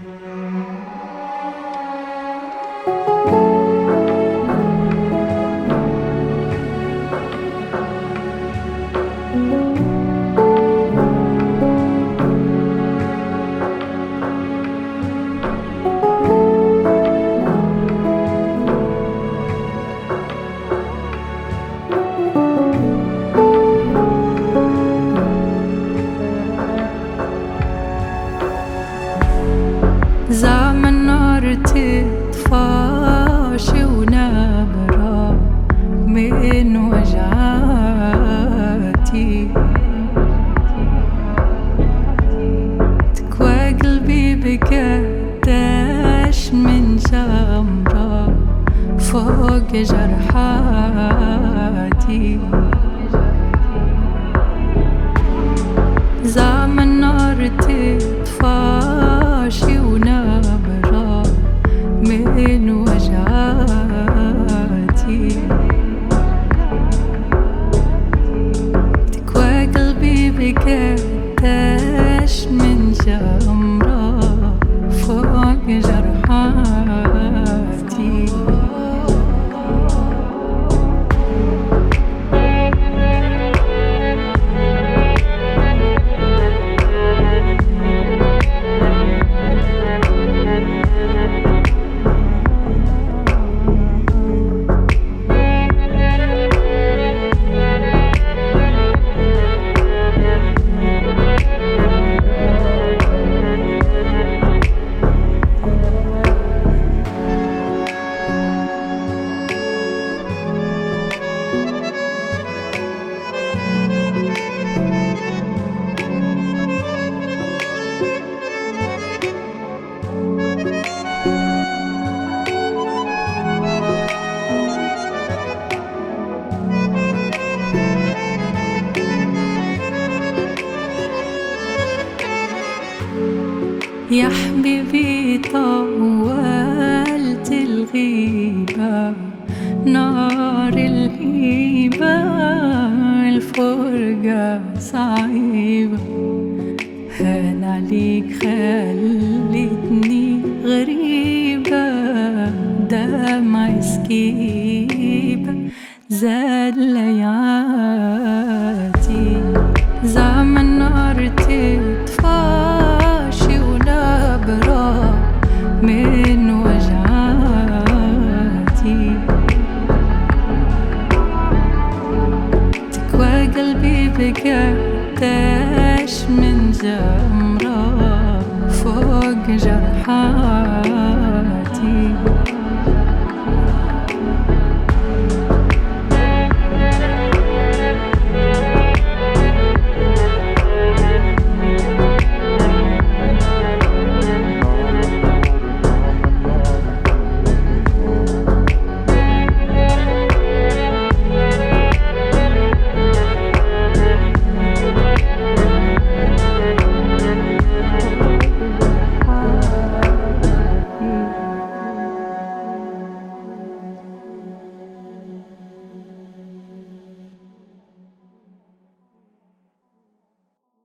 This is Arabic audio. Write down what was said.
زعما النار تطفاش ونبرة من وجعاتي، تكوى قلبي بقداش من جمرة فوق جرحاتي. زعما النار تطفاش ونبرة من وجعاتي، تكوى قلبي بقداش من جمرة فوق جرحاتي. يا حبيبي طولت الغيبة، نار الهيبة الفرقة صعيبة، هان عليك خلتني غريبة، دمعي سكيبة زاد ليعاتي. زعما النار تطفاش ونبرة من وجعاتي، تكوى قلبي بقداش من جمرة فوق جرحاتي.